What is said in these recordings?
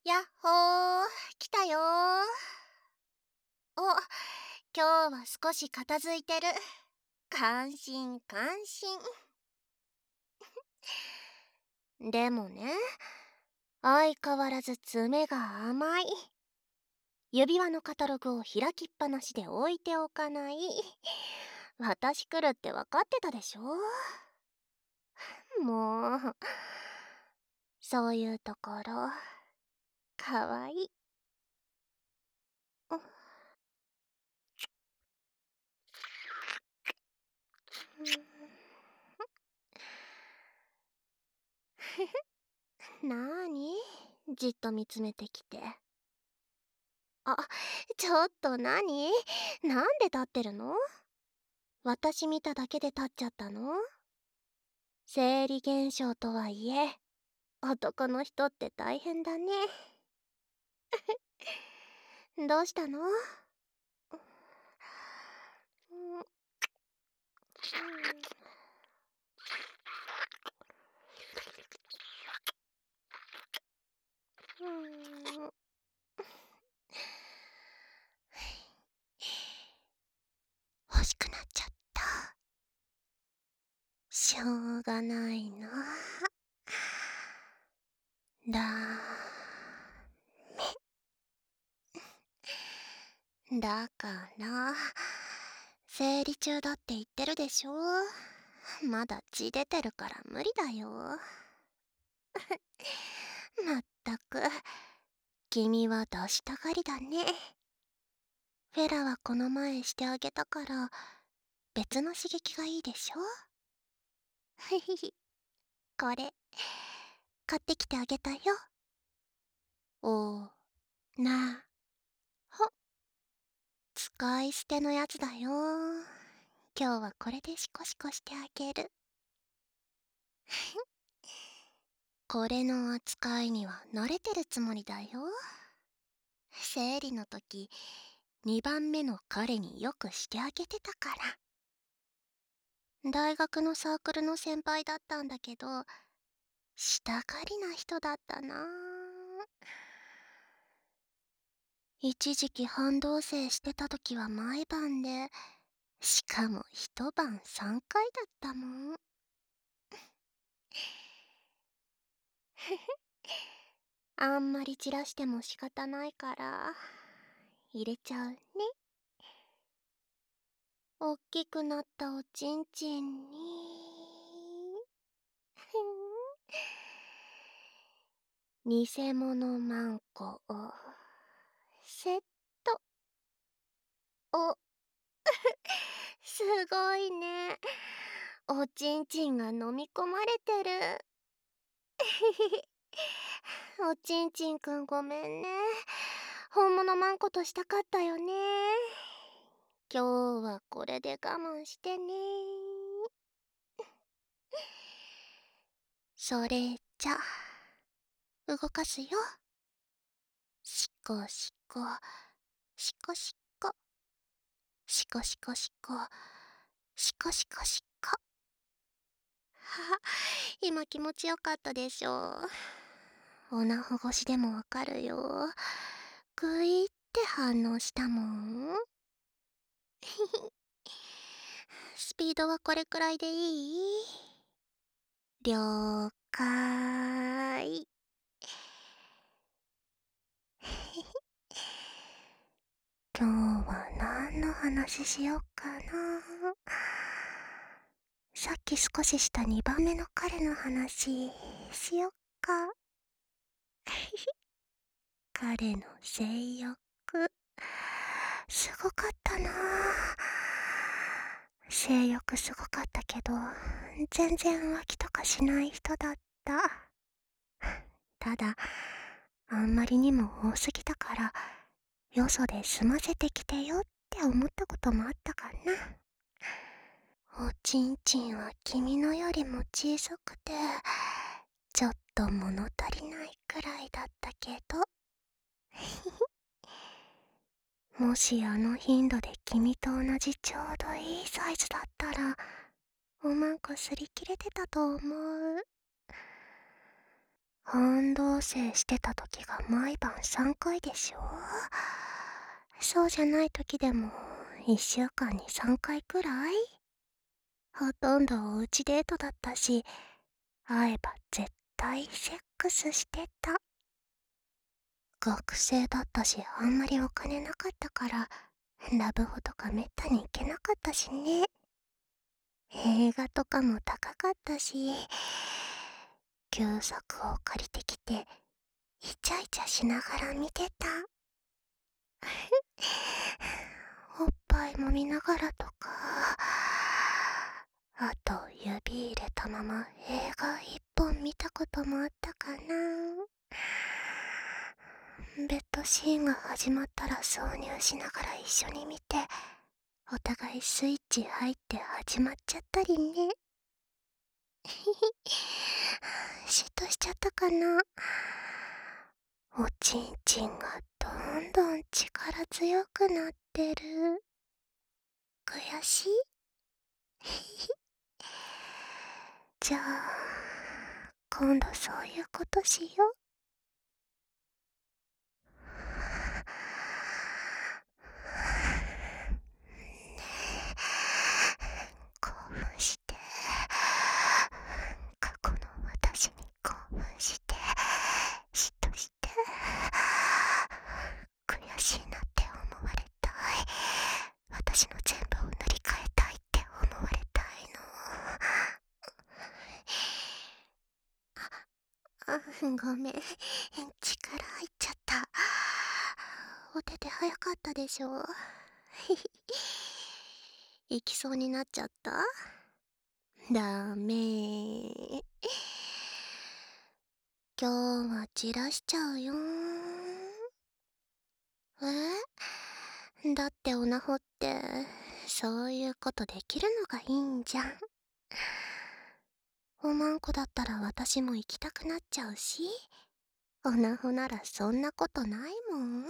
やっほー、来たよー。お、今日は少し片付いてる。感心感心。でもね、相変わらず爪が甘い。指輪のカタログを開きっぱなしで置いておかない。私来るって分かってたでしょ。もう、そういうところ、かわいい。なーに、じっと見つめてきて。あ、ちょっと何？なんで立ってるの？私見ただけで立っちゃったの？生理現象とはいえ、男の人って大変だね。どうしたの？欲しくなっちゃった。しょうがないな。だから生理中だって言ってるでしょ。まだ血出てるから無理だよ。まったく君は出したがりだね。フェラはこの前してあげたから別の刺激がいいでしょ。ふひひ、これ買ってきてあげたよ。おなほ、使い捨てのやつだよ。今日はこれでシコシコしてあげる。これの扱いには慣れてるつもりだよ。生理の時2番目の彼によくしてあげてたから。大学のサークルの先輩だったんだけど、したがりな人だったな。一時期半同棲してた時は毎晩で、しかも一晩3回だったもん。あんまり散らしても仕方ないから入れちゃうね。おっきくなったおちんちんに偽物マンコをセット。お、すごいね。おちんちんが飲み込まれてる。おちんちんくんごめんね。本物マンコとしたかったよね。今日はこれで我慢してね。それじゃ動かすよ。しこしこしこしこしこしこしこしこしこしこ。はは、今気持ちよかったでしょ。おなほ越しでもわかるよ。グイって反応したもん。スピードはこれくらいでいい？了解。今日は何の話しよっかな。さっき少しした2番目の彼の話しよっか。彼の性欲すごかったな。性欲すごかったけど全然浮気とかしない人だった。ただあんまりにも多すぎたからよそで済ませてきてよって思ったこともあったかな。おちんちんは君のよりも小さくてちょっと物足りないくらいだったけどもしあの頻度で君と同じちょうどいいサイズだったらおまんこ擦り切れてたと思う。 半同棲してた時が毎晩3回でしょ。そうじゃない時でも1週間に3回くらい。ほとんどおうちデートだったし、会えば絶対セックスしてた。学生だったし、あんまりお金なかったから、ラブホとかめったに行けなかったしね。映画とかも高かったし、旧作を借りてきて、イチャイチャしながら見てた。おっぱい揉みながらとか、あと指入れたまま映画一本見たこともあったかな。ベッドシーンが始まったら挿入しながら一緒に見て、お互いスイッチ入って始まっちゃったりね。嫉妬しちゃったかな。おちんちんがどんどん力強くなってる。悔しい。じゃあ今度そういうことしよう。興奮して、過去の私に興奮して、嫉妬して、悔しいなって思われたい。私の全部を塗り替えたいって思われたいの。ごめん、力入っちゃった。お手手早かったでしょ。行きそうになっちゃった。ダメー。今日は散らしちゃうよ。だってオナホってそういうことできるのがいいんじゃん。おまんこだったら私も行きたくなっちゃうし、オナホならそんなことないもん。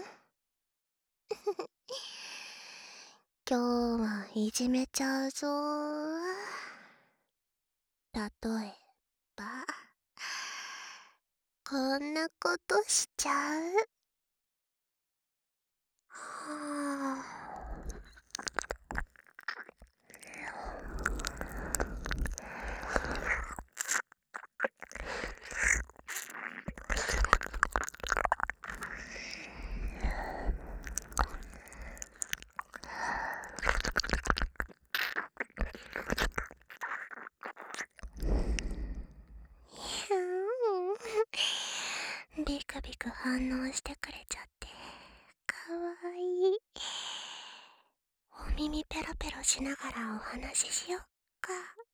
今日はいじめちゃうぞ。例えばこんなことしちゃう。はビクビク反応してくれちゃってかわいい。お耳ペロペロしながらお話ししよっか。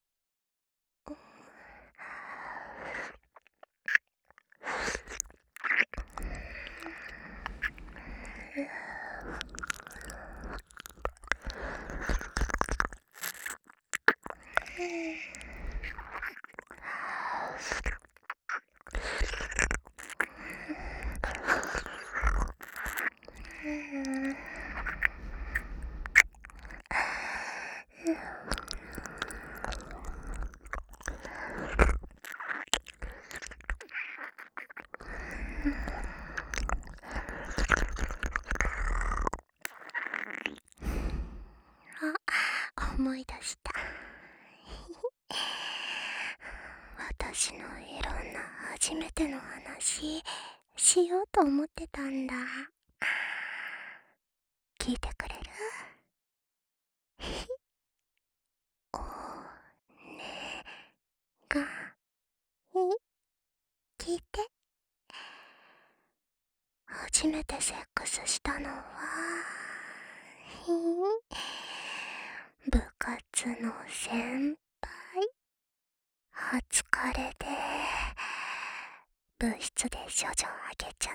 思い出した。私のいろんな初めての話しようと思ってたんだ。聞いてくれる？おねが聞いて。初めてセックスしたのは部活の先輩。初カレで部室で処女あげちゃった。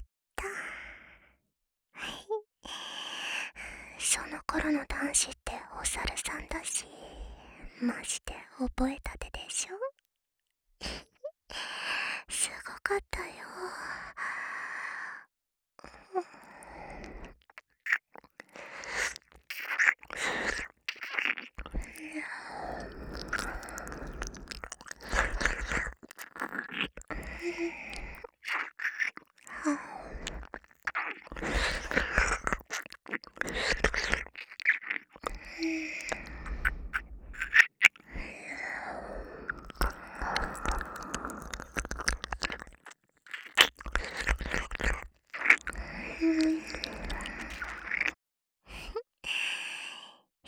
その頃の男子ってお猿さんだし、マジで覚えたてでしょ。すごかったよ。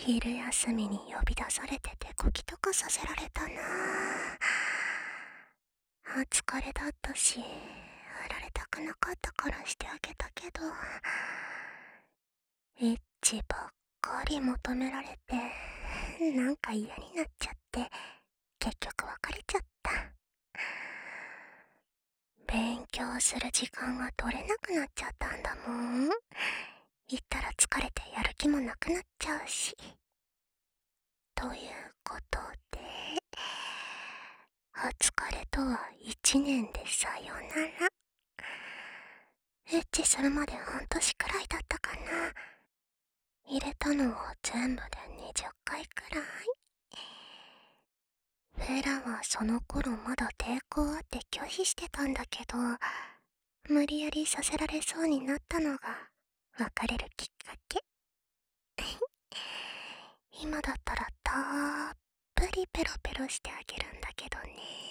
昼休みに呼び出されて手こきとかさせられたな。疲れだったし、振られたくなかったからしてあげたけど、エッチばっかり求められて、なんか嫌になっちゃって、結局別れちゃった。勉強する時間が取れなくなっちゃったんだもん。行ったら疲れてやる気もなくなっちゃうし。ということで、お疲れとは1年でさよなら。エッチするまで半年くらいだったかな。入れたのは全部で20回くらい。フェラはその頃まだ抵抗あって拒否してたんだけど、無理やりさせられそうになったのが別れるきっかけ。今だったらたっぷりペロペロしてあげるんだけどね。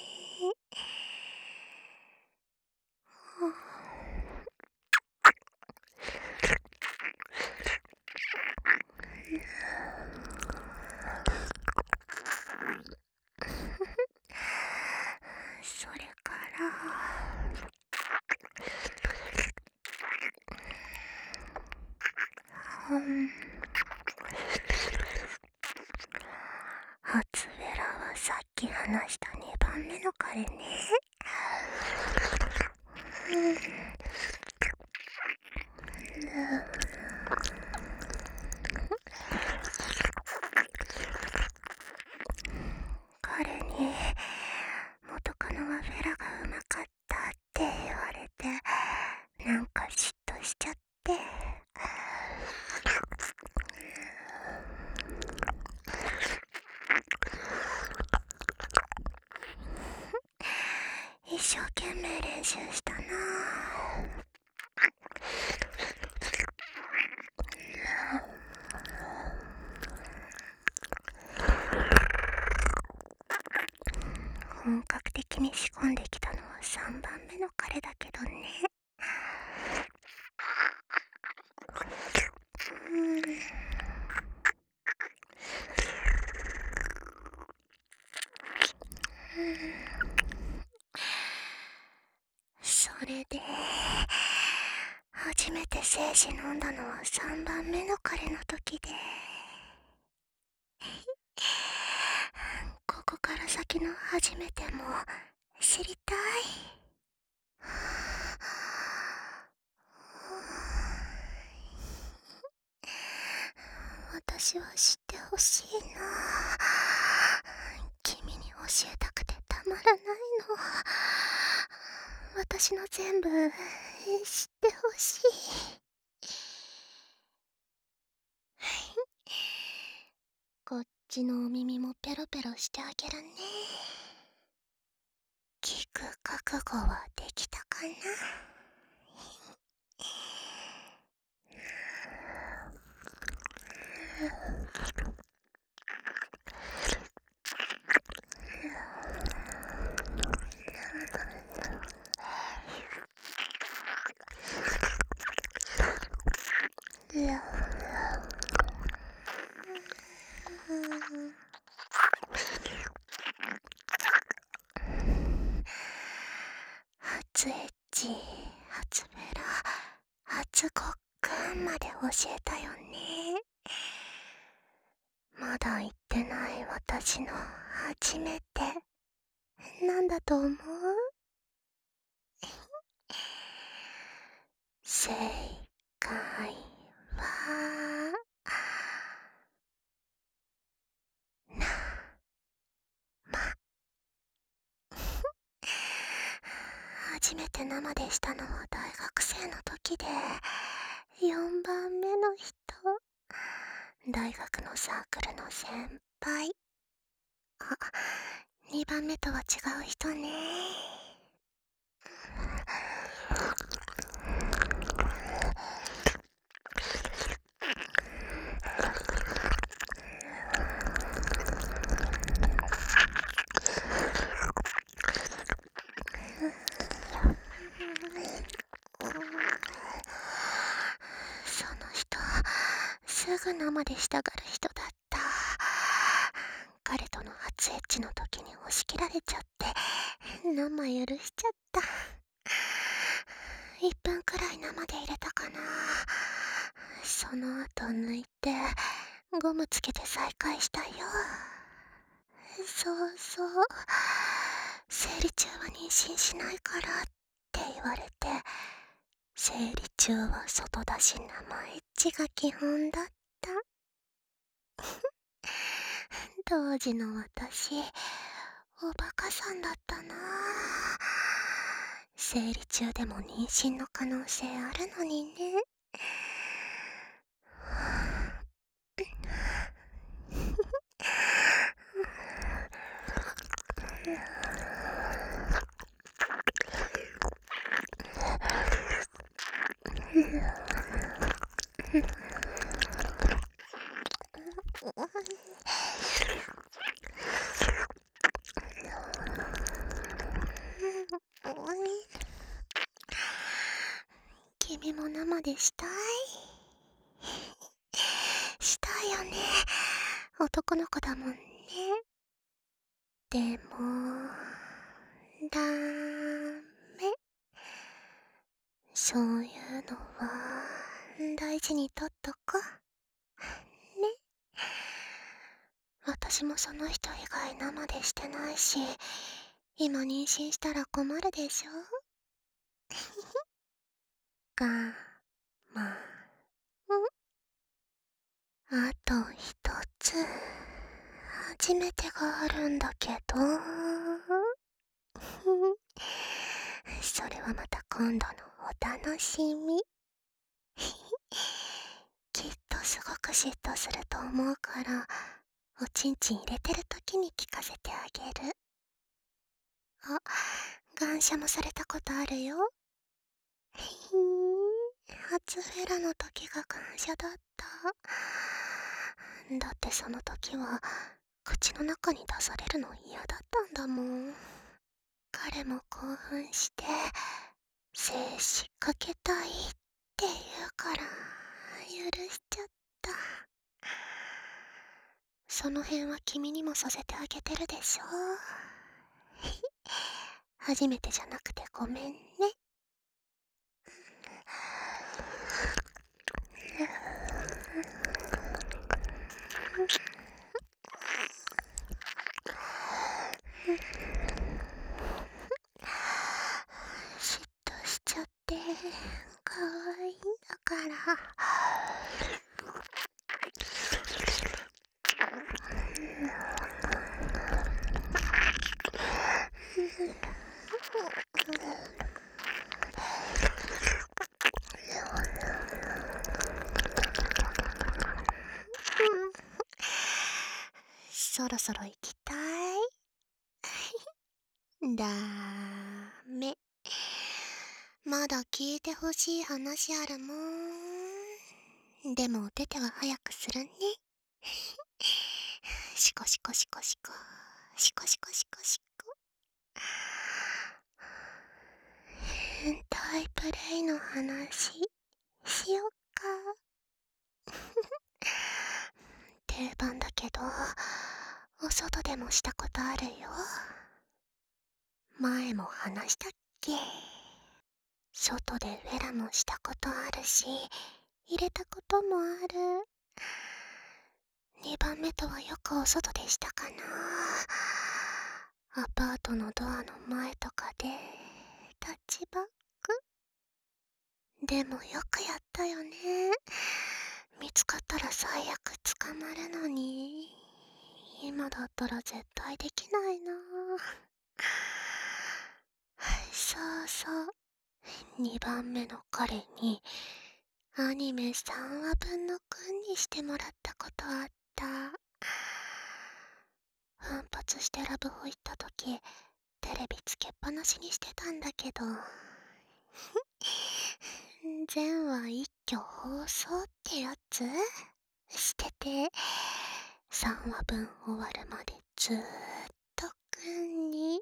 それから初ベラはさっき話した2番目の彼ね。彼に元カノはフェラがうまかったって言われて、なんか嫉妬しちゃって、一生懸命練習したな。本格的に仕込んできたのは3番目の彼だけどね。それで初めて精子飲んだのは3番目の彼の時で、ここから先の初めても知りたい。私は知ってほしいな。君に教えたくてたまらないの。私の全部知ってほしい。こっちのお耳もペロペロしてあげるね。聞く覚悟はできたかな。初エッチ、初ベラ、初ごっくんまで教えたよね。まだ言ってない私の初めて、なんだと思う？正解は、初めて生でしたのは大学生の時で、4番目の人。大学のサークルの先輩。2番目とは違う人ね。その人、すぐ生でしたがる人だった。 れちゃって生許しちゃった。1分くらい生で入れたかな。その後抜いてゴムつけて再開したよ。そうそう、生理中は妊娠しないからって言われて、生理中は外だし生エッチが基本だった。当時の私、おバカさんだったな。生理中でも妊娠の可能性あるのにね。君も生でしたい？したいよね。男の子だもんね。でも、ダメ。そういうのは大事にとっとこ。ね。私もその人以外生でしてないし、今妊娠したら困るでしょ。が、まあ、あと一つ、初めてがあるんだけど、それはまた今度のお楽しみ。きっとすごく嫉妬すると思うから、おちんちん入れてる時に聞かせてあげる。あ、感謝もされたことあるよ。初フェラの時が感謝だった。だってその時は口の中に出されるの嫌だったんだもん。彼も興奮して精子かけたいって言うから許しちゃった。その辺は君にもさせてあげてるでしょ。初めてじゃなくてごめんね。嫉妬しちゃって可愛いんだから。そろそろ行きたい？ダメ。まだ聞いてほしい話あるもん。でもお手手は早くするね。シコシコシコシコ。シコシコシコシコ。変態プレイの話しよっか。定番だけど、お外でもしたことあるよ。前も話したっけ？外でフェラもしたことあるし、入れたこともある。2番目とはよくお外でしたかな。アパートのドアの前とかでタッチバック。でもよくやったよね。見つかったら最悪捕まるのに、今だったら絶対できないな。そうそう、2番目の彼にアニメ3話分の訓にしてもらったことあった。奮発してラブホ行った時、テレビつけっぱなしにしてたんだけど、全話一挙放送ってやつしてて、3話分終わるまでずーっと訓に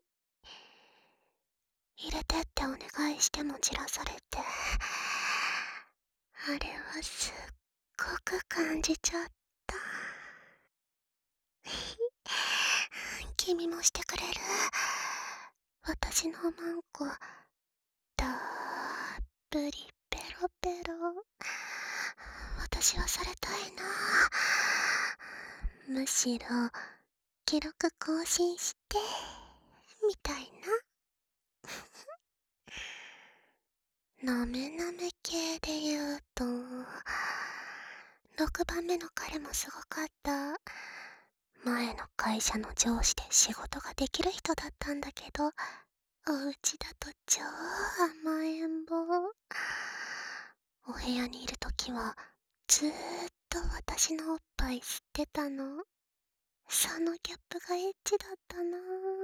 入れてってお願いしてもじらされて、あれはすっごく感じちゃった。 君もしてくれる？私のマンコ、たっぷりペロペロ。私はされたいな。むしろ、記録更新して、みたいな。なめなめ系で言うと、6番目の彼もすごかった。前の会社の上司で仕事ができる人だったんだけど、お家だと超甘えん坊。お部屋にいるときはずーっと私のおっぱい吸ってたの。そのギャップがエッチだったな。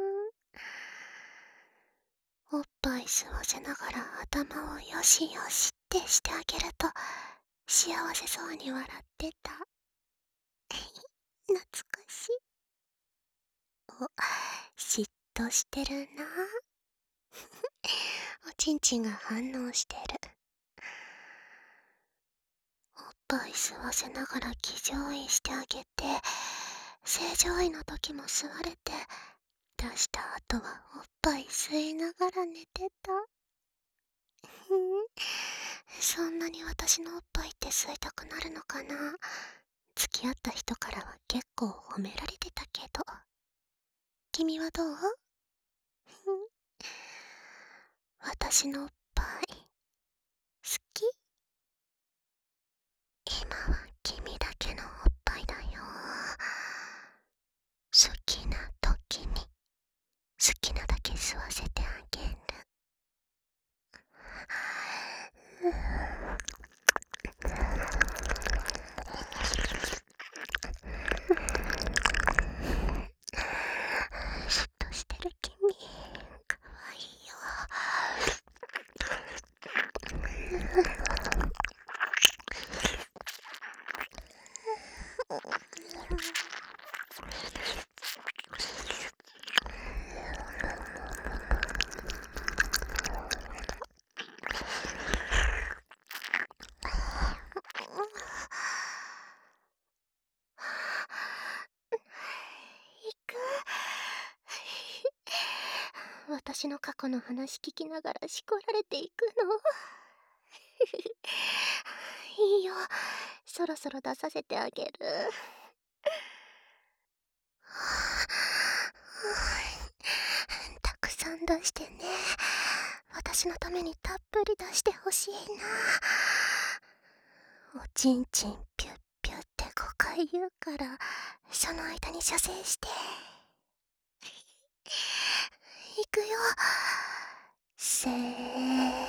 おっぱい吸わせながら頭をよしよしってしてあげると幸せそうに笑ってた。懐かしい。お、嫉妬してるな。おちんちんが反応してる。おっぱい吸わせながら騎乗位してあげて、正常位の時も吸われて、出した後はおっぱい吸いながら寝てた。そんなに私のおっぱいって吸いたくなるのかな。付き合った人からは結構褒められてたけど。君はどう？私のおっぱい好き？今は君だけのおっぱいだよ。好きな時に好きなだけ吸わせてあげる。嫉妬してる君、かわいいよ。行く。私の過去の話聞きながらしこられていくの。いいよ、そろそろ出させてあげる。たくさん出してね。私のためにたっぷり出してほしいな。おちんちんピュッピュッって5回言うから、その間に射精して。いくよ。せーの。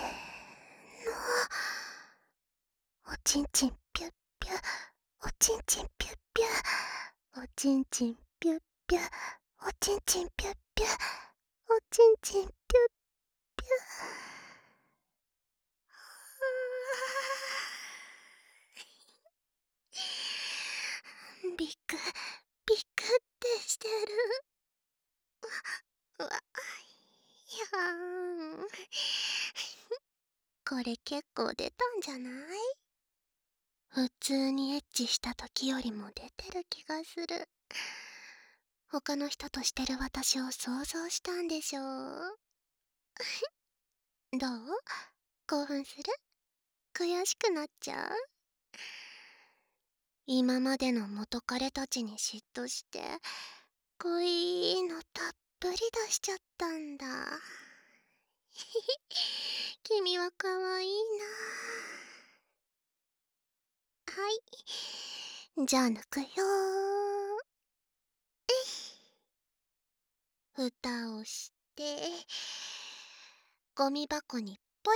おちんちんピュッピュッ、おちんちんピュッピュッ、おちんちんピュッピュッ、おちんちんピュッピュッ、おちんちんピュッピュッ。ビクビクってしてる。うわ、いやーん。これ結構出たんじゃない？普通にエッチした時よりも出てる気がする。他の人としてる私を想像したんでしょう。どう？興奮する？悔しくなっちゃう？今までの元彼たちに嫉妬して恋のたっぷり出しちゃったんだ。君はかわいいな。はい、じゃあ抜くよー。蓋をしてゴミ箱にぽい。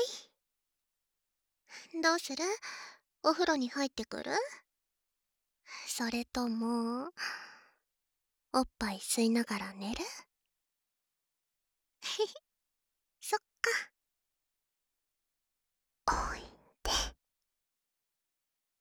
どうする？お風呂に入ってくる？それともおっぱい吸いながら寝る？そっか。おい